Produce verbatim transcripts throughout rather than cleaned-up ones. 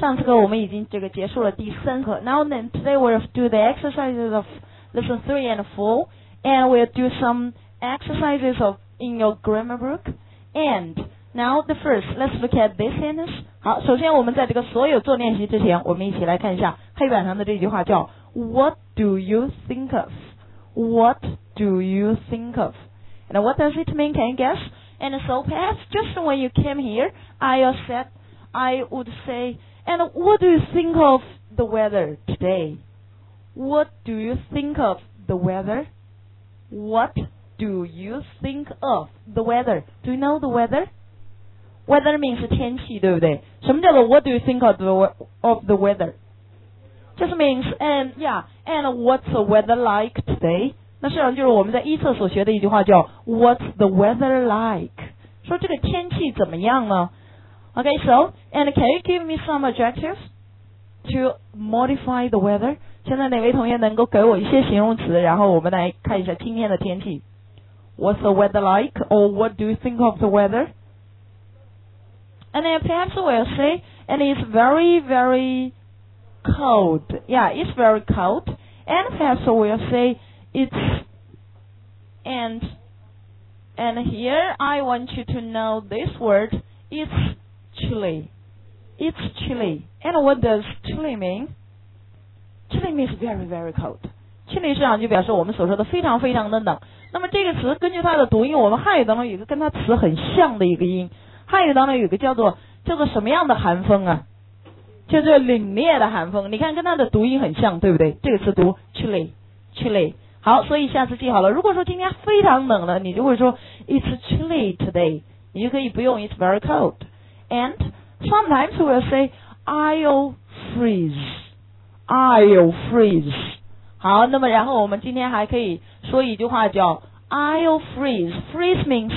上次课我们已经这个结束了第三课。Now then, today we'll do the exercises of lesson three and four, and we'll do some exercises of in your grammar book. And now the first, let's look at this sentence. 好，首先我们在这个所有做练习之前，我们一起来看一下黑板上的这句话，叫 What do you think of? What do you think of? And what does it mean? Can you guess? And so perhaps just when you came here, I said, I would say, and what do you think of the weather today? What do you think of the weather? What do you think of the weather? Do you know the weather? Weather means 天气，对不对？什么叫做 What do you think of the of the weather? Just means and yeah, and what's the weather like today? 那实际上就是我们在一册所学的一句话，叫 What's the weather like? 说这个天气怎么样呢？ Okay, so and can you give me some adjectives to modify the weather? 现在哪位同学能够给我一些形容词，然后我们来看一下今天的天气。What's the weather like? Or what do you think of the weather? And then perhaps we'll say, and it's very, very cold. Yeah, it's very cold. And perhaps we'll say, it's, and, and here I want you to know this word, it's chilly. It's chilly. And what does chilly mean? Chilly means very, very cold. Chilly 实际上就表示我们所说的非常非常的冷。那么这个词根据它的读音，我们汉语当中有一个跟它词很像的一个音。汉语当中有一个叫做叫做什么样的寒风啊？就是凛冽的寒风。你看跟它的读音很像，对不对？这个词读 chilly chilly。好，所以下次记好了。如果说今天非常冷了，你就会说 It's chilly today。你就可以不用 It's very cold。And sometimes we'll say I'll freeze. I'll freeze. 好，那么然后我们今天还可以说一句话叫 I'll freeze. Freeze means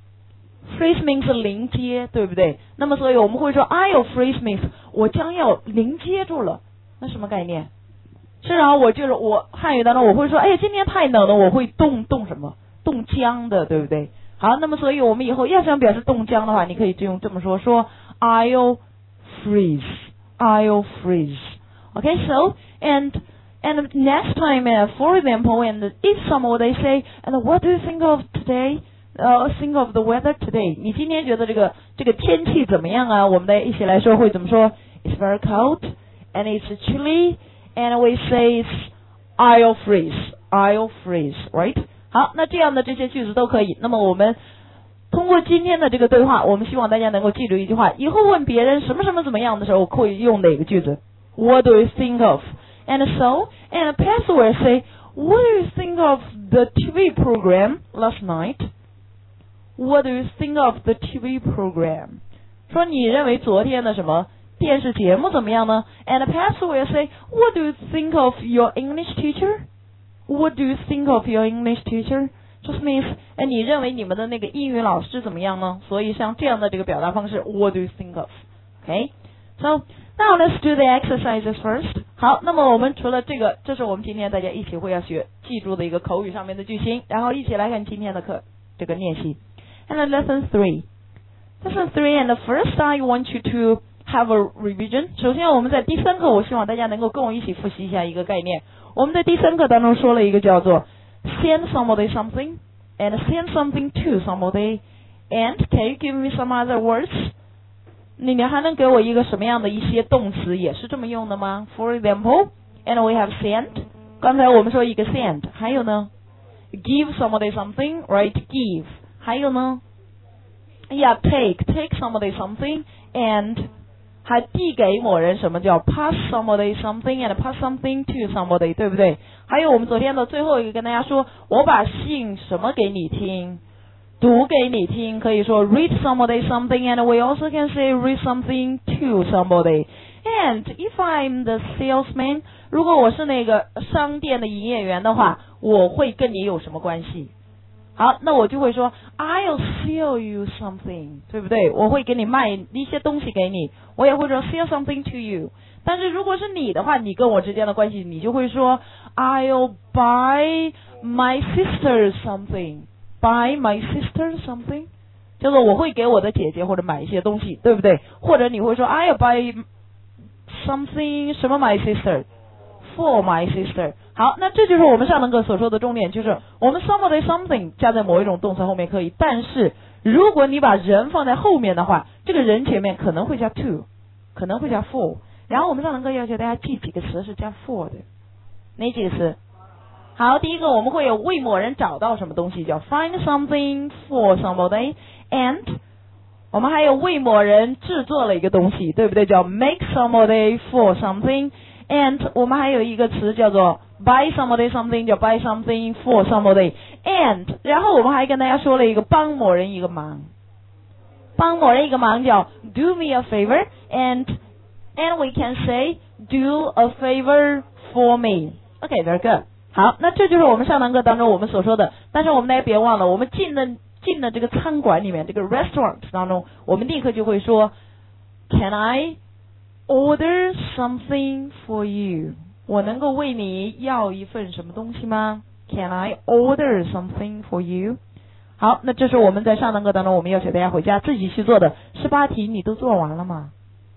freeze means 临接，对不对？那么所以我们会说 I'll freeze means 我将要临接住了。那什么概念？是啊，我就是我汉语当中我会说，哎，今天太冷了，我会冻冻什么？冻僵的，对不对？好，那么所以我们以后要想表示冻僵的话，你可以就用这么说，说 I'll freeze. I'll freeze. Okay, so and and next time, uh, for example, and if someone they say, and what do you think of today? Uh, think of the weather today. 你今天觉得这个这个天气怎么样啊？我们来一起来说会怎么说 ？It's very cold and it's chilly, and we say it's I'll freeze. I'll freeze, right? 好，那这样的这些句子都可以。那么我们通过今天的这个对话，我们希望大家能够记住一句话：以后问别人什么什么怎么样的时候，会用哪个句子 ？What do you think of? And so, and Pastor will say, what do you think of the T V program last night?What do you think of the T V program? 说你认为昨天的什么电视节目怎么样呢？ And the pastor will say, what do you think of your English teacher? What do you think of your English teacher? Just means, 哎，你认为你们的那个英语老师怎么样呢？所以像这样的这个表达方式 ，What do you think of? Okay, so now let's do the exercises first. 好，那么我们除了这个，这是我们今天大家一起会要学记住的一个口语上面的句型，然后一起来看今天的课这个练习。And then lesson three. Lesson three, and first I want you to have a revision. 首先我们在第三课，我希望大家能够跟我一起复习一下一个概念。我们在第三课当中说了一个叫做 send somebody something and send something to somebody. And can you give me some other words? 你你还能给我一个什么样的一些动词也是这么用的吗？ For example, and we have send. 刚才我们说一个 send， 还有呢 give somebody something, right? Give.还有呢 ，Yeah, take take somebody something and 还递给某人什么叫 pass somebody something and pass something to somebody， 对不对？还有我们昨天的最后一个跟大家说，我把信什么给你听，读给你听，可以说 read somebody something, and we also can say read something to somebody. And if I'm the salesman， 如果我是那个商店的营业员的话，我会跟你有什么关系？好，那我就会说 I'll sell you something， 对不对？我会给你卖一些东西给你，我也会说 sell something to you。但是如果是你的话，你跟我之间的关系，你就会说 I'll buy my sister something， buy my sister something， 叫做我会给我的姐姐或者买一些东西，对不对？或者你会说 I'll buy something 什么 my sister for my sister。好，那这就是我们上堂课所说的重点，就是我们 somebody something 加在某一种动词后面可以，但是如果你把人放在后面的话，这个人前面可能会加 to， 可能会加 for。然后我们上堂课要求大家记几个词是加 for 的，哪几个词？好，第一个我们会有为某人找到什么东西，叫 find something for somebody，and 我们还有为某人制作了一个东西，对不对？叫 make somebody for something，and 我们还有一个词叫做 buy somebody something， 叫 buy something for somebody，and 然后我们还跟大家说了一个帮某人一个忙，帮某人一个忙叫 do me a favor，and and we can say do a favor for me。OK， very good。好，那这就是我们上堂课当中我们所说的，但是我们大家别忘了，我们进了进了这个餐馆里面，这个 restaurant 当中，我们立刻就会说 Can I order something for you？ 我能够为你要一份什么东西吗？ Can I order something for you？ 好，那这是我们在上堂课当中我们要求大家回家自己去做的十八题，你都做完了吗？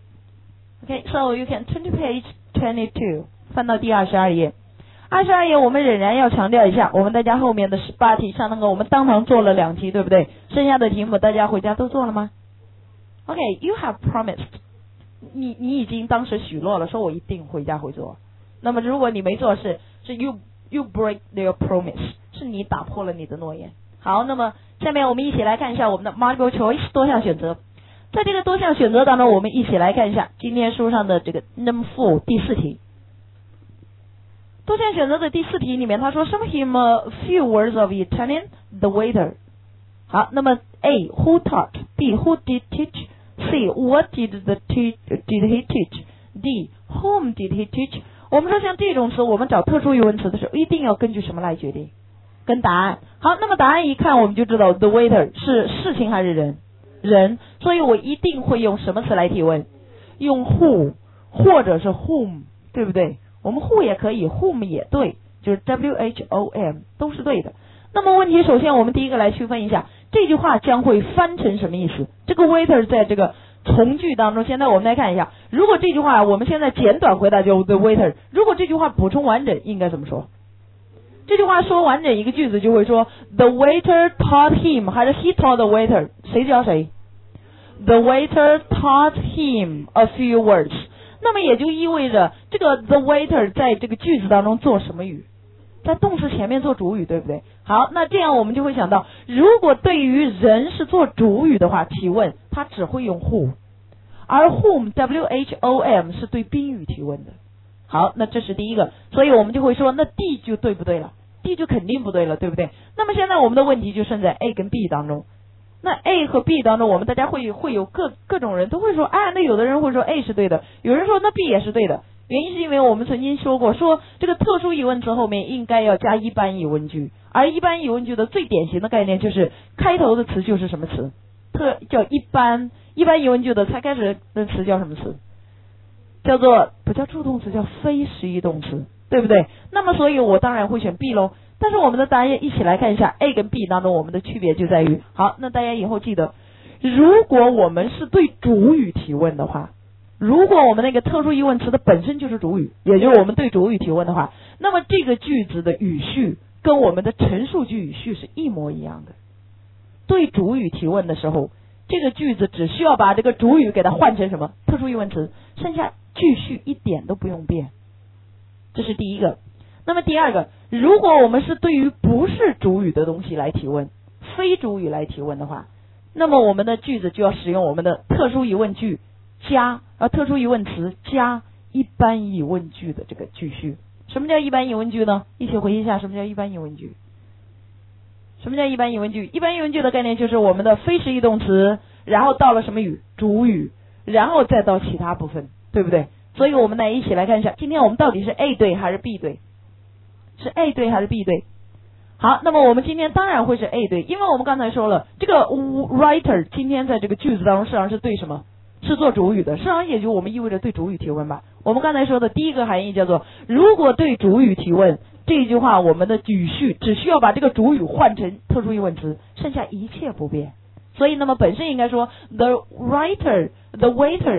Okay, so you can turn to page twenty-two， 翻到第二十二页。二十二页我们仍然要强调一下，我们大家后面的十八题上那个我们当堂做了两题，对不对？剩下的题目大家回家都做了吗？ OK, you have promised， 你你已经当时许诺了，说我一定回家会做。那么如果你没做，是是 you you break your promise， 是你打破了你的诺言。好，那么下面我们一起来看一下我们的 multiple choice 多项选择。在这个多项选择当中，我们一起来看一下今天书上的这个 number four 第四题。多项选择的第四题里面，他说 show him a few words of Italian, the waiter。 好，那么 A who taught， B who did teach， C what did the te did he teach， D whom did he teach。 我们说像这种词，我们找特殊疑问词的时候，一定要根据什么来决定？跟答案。好，那么答案一看我们就知道 the waiter 是事情还是人？人，所以我一定会用什么词来提问？用 who 或者是 whom， 对不对？我们 who 也可以 whom 也对，就是 W H O M 都是对的。那么问题首先我们第一个来区分一下，这句话将会翻成什么意思？这个 waiter 在这个从句当中，现在我们来看一下，如果这句话我们现在简短回答就 the waiter， 如果这句话补充完整应该怎么说？这句话说完整一个句子就会说 the waiter taught him， 还是 he taught the waiter， 谁教谁？ The waiter taught him a few words。那么也就意味着这个 the waiter 在这个句子当中做什么语？在动词前面做主语，对不对？好，那这样我们就会想到，如果对于人是做主语的话，提问他只会用 who， 而 whom W H O M 是对宾语提问的。好，那这是第一个，所以我们就会说那 D 就对不对了？ D 就肯定不对了，对不对？那么现在我们的问题就剩在 A 跟 B 当中。那 A 和 B 当中，我们大家会会有各各种人都会说，啊，那有的人会说 A 是对的，有人说那 B 也是对的。原因是因为我们曾经说过，说这个特殊疑问词后面应该要加一般疑问句，而一般疑问句的最典型的概念就是开头的词就是什么词？特叫一般，一般疑问句的才开始的词叫什么词？叫做不叫助动词，叫非实义动词，对不对？那么所以我当然会选 B 喽。但是我们的答案一起来看一下 A 跟 B 当中我们的区别就在于，好，那大家以后记得，如果我们是对主语提问的话，如果我们那个特殊疑问词的本身就是主语，也就是我们对主语提问的话，那么这个句子的语序跟我们的陈述句语序是一模一样的。对主语提问的时候，这个句子只需要把这个主语给它换成什么？特殊疑问词，剩下句序一点都不用变。这是第一个。那么第二个，如果我们是对于不是主语的东西来提问，非主语来提问的话，那么我们的句子就要使用我们的特殊疑问句加呃特殊疑问词加一般疑问句的这个句序。什么叫一般疑问句呢？一起回忆一下什么叫一般疑问句。什么叫一般疑问句？一般疑问句的概念就是我们的非实义动词，然后到了什么语？主语，然后再到其他部分，对不对？所以我们来一起来看一下，今天我们到底是 A 对还是 B 对？是 A 对还是 B 对？好，那么我们今天当然会是 A 对，因为我们刚才说了，这个 writer 今天在这个句子当中实际上是对什么？是做主语的，实际上也就我们意味着对主语提问吧。我们刚才说的第一个含义叫做，如果对主语提问，这句话我们的语序只需要把这个主语换成特殊疑问词，剩下一切不变。所以那么本身应该说 the writer, the waiter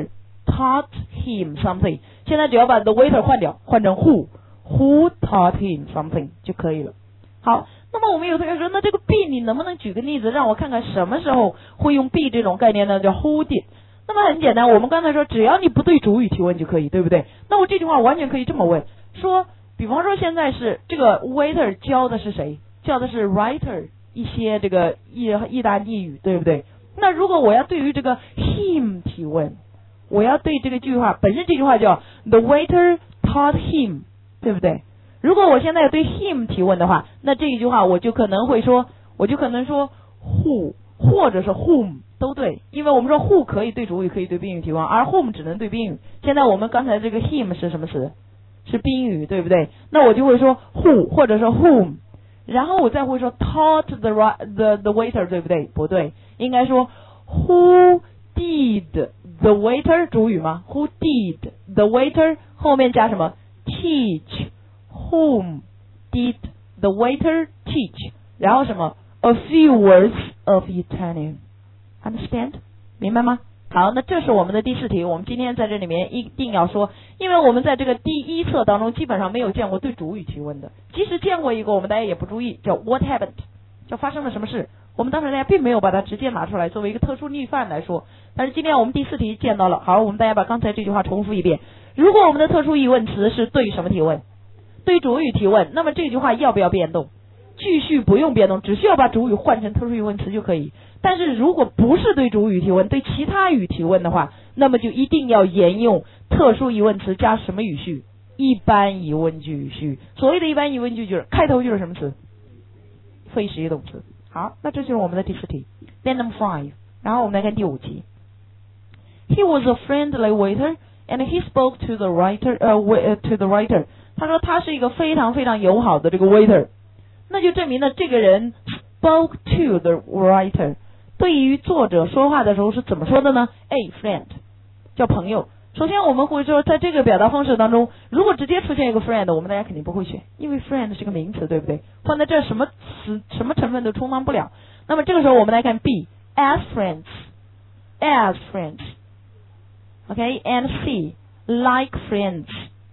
taught him something。现在只要把 the waiter 换掉，换成 who，who taught him something 就可以了。好，那么我们有同学说，那这个 be 你能不能举个例子，让我看看什么时候会用 be 这种概念呢？叫 who did。那么很简单，我们刚才说，只要你不对主语提问就可以，对不对？那我这句话完全可以这么问，说，比方说现在是这个 waiter 教的是谁？教的是 writer 一些这个意意大利语，对不对？那如果我要对于这个 him 提问，我要对这个句话本身这句话叫 the waiter taught him， 对不对？如果我现在要对 him 提问的话，那这一句话我就可能会说，我就可能说 who 或者是 whom 都对，因为我们说 who 可以对主语，可以对宾语提问，而 whom 只能对宾语。现在我们刚才这个 him 是什么词？是宾语，对不对？那我就会说 who 或者是 whom， 然后我再会说 taught the the the waiter， 对不对？不对，应该说 who did the waiter 主语吗 ？Who did the waiter 后面加什么 ？teach。Whom did the waiter teach？ 然后什么 ？A few words of Italian。Understand？ 明白吗？好，那这是我们的第四题。我们今天在这里面一定要说，因为我们在这个第一册当中基本上没有见过对主语提问的，即使见过一个，我们大家也不注意，叫 What happened？ 叫发生了什么事。我们当时大家并没有把它直接拿出来作为一个特殊例范来说，但是今天我们第四题见到了。好，我们大家把刚才这句话重复一遍。如果我们的特殊疑问词是对什么提问？对主语提问，那么这句话要不要变动？句序不用变动，只需要把主语换成特殊疑问词就可以。但是如果不是对主语提问，对其他语提问的话，那么就一定要沿用特殊疑问词加什么语序？一般疑问句语序。所谓的一般疑问句就是开头就是什么词？非实义动词。好，那这就是我们的第四题。Then number five， 然后我们来看第五题。He was a friendly waiter and he spoke to the writer, 呃、uh, to the writer。他说他是一个非常非常友好的这个 waiter， 那就证明了这个人 spoke to the writer， 对于作者说话的时候是怎么说的呢？ A friend 叫朋友。首先我们会说，在这个表达方式当中，如果直接出现一个 friend， 我们大家肯定不会选，因为 friend 是个名词，对不对？放在这什么词什么成分都充当不了。那么这个时候我们来看 B as friends as friends OK and C like friends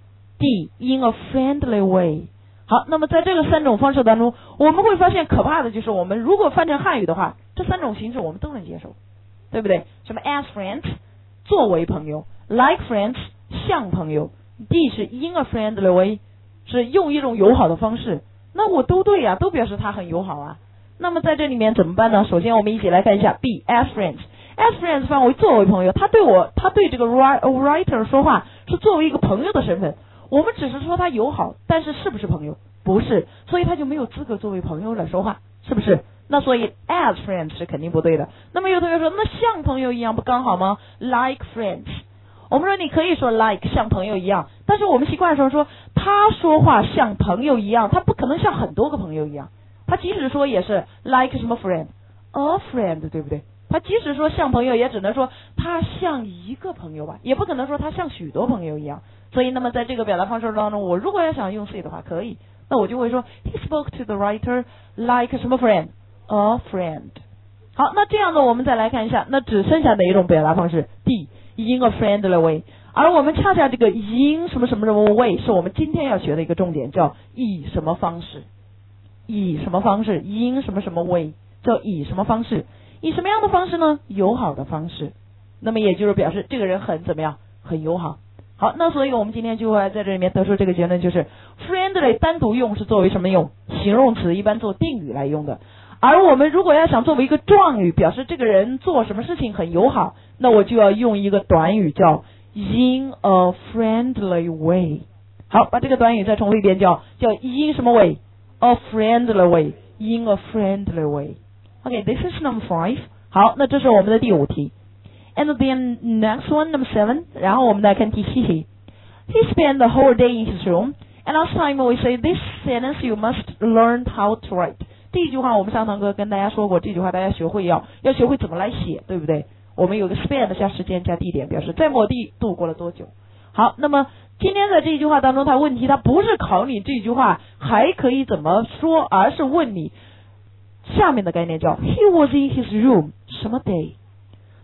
D in a friendly way。 好，那么在这个三种方式当中，我们会发现可怕的就是我们如果翻成汉语的话，这三种形式我们都能接受，对不对？什么 as friends 作为朋友， like friends 像朋友， D 是 in a friendly way 是用一种友好的方式。那我都对呀、啊，都表示他很友好啊。那么在这里面怎么办呢？首先我们一起来看一下 B as friends。 as friends 范围作为朋友，他对我他对这个 writer 说话是作为一个朋友的身份，我们只是说他友好，但是是不是朋友？不是，所以他就没有资格作为朋友来说话，是不是？那所以 as friends 是肯定不对的。那么有同学说，那像朋友一样不刚好吗？ like friends， 我们说你可以说 like 像朋友一样，但是我们习惯说说他说话像朋友一样，他不可能像很多个朋友一样，他即使说也是 like 什么 friend a friend， 对不对？他即使说像朋友，也只能说他像一个朋友吧，也不可能说他像许多朋友一样。所以那么在这个表达方式当中，我如果要想用 C 的话可以，那我就会说 He spoke to the writer like 什么 friend a friend。 好，那这样呢我们再来看一下，那只剩下哪一种表达方式？ D in a friendly way。 而我们恰恰这个 in 什么什么什么 way 是我们今天要学的一个重点，叫以什么方式，以什么方式 in 什么什么 way 叫以什么方式，以什么样的方式呢？友好的方式。那么也就是表示这个人很怎么样？很友好。好，那所以我们今天就会在这里面得出这个结论，就是 friendly 单独用是作为什么用？形容词，一般做定语来用的。而我们如果要想作为一个状语，表示这个人做什么事情很友好，那我就要用一个短语叫 in a friendly way。 好，把这个短语再重复一遍，叫叫 in 什么 way？ A friendly way in a friendly way。 OK, this is number five。 好，那这是我们的第五题。And then next one, number seven， 然后我们来看第七题。 He spent the whole day in his room and last time we say this sentence you must learn how to write。 第一句话我们上堂课跟大家说过，这句话大家学会要要学会怎么来写，对不对？我们有个 spend 加时间加地点，表示在某地度过了多久。好，那么今天在这一句话当中，它问题它不是考你这句话还可以怎么说，而是问你下面的概念叫 He was in his room 什么 day。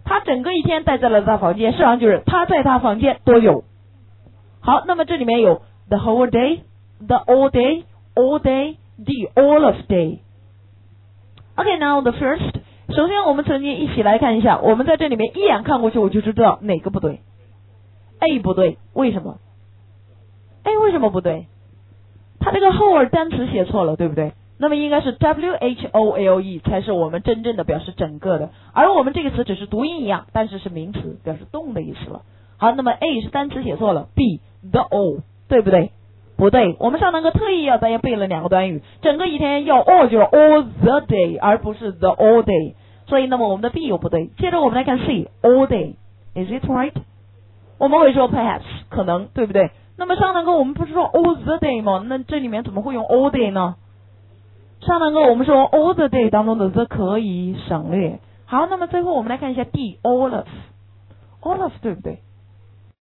他整个一天待在了他房间，实际上就是他在他房间多久。好，那么这里面有 the whole day, the all day, all day, the all of day. Okay, now the first. 首先我们曾经一起来看一下，我们在这里面一眼看过去我就知道哪个不对。A 不对，为什么 ？A 为什么不对？它这个 whole 单词写错了，对不对？那么应该是 W H O L E 才是我们真正的表示整个的，而我们这个词只是读音一样，但是是名词，表示动的意思了。好，那么 A 是单词写错了 ，B the all 对不对？不对，我们上堂课特意要大家背了两个短语，整个一天要 all 就是 all the day， 而不是 the all day， 所以那么我们的 B 又不对。接着我们来看 C all day， is it right？ 我们会说 perhaps 可能，对不对？那么上堂课我们不是说 all the day 吗？那这里面怎么会用 all day 呢？上堂课我们说 all the day 当中的 the 可以省略。好，那么最后我们来看一下 D all of，all of 对不对？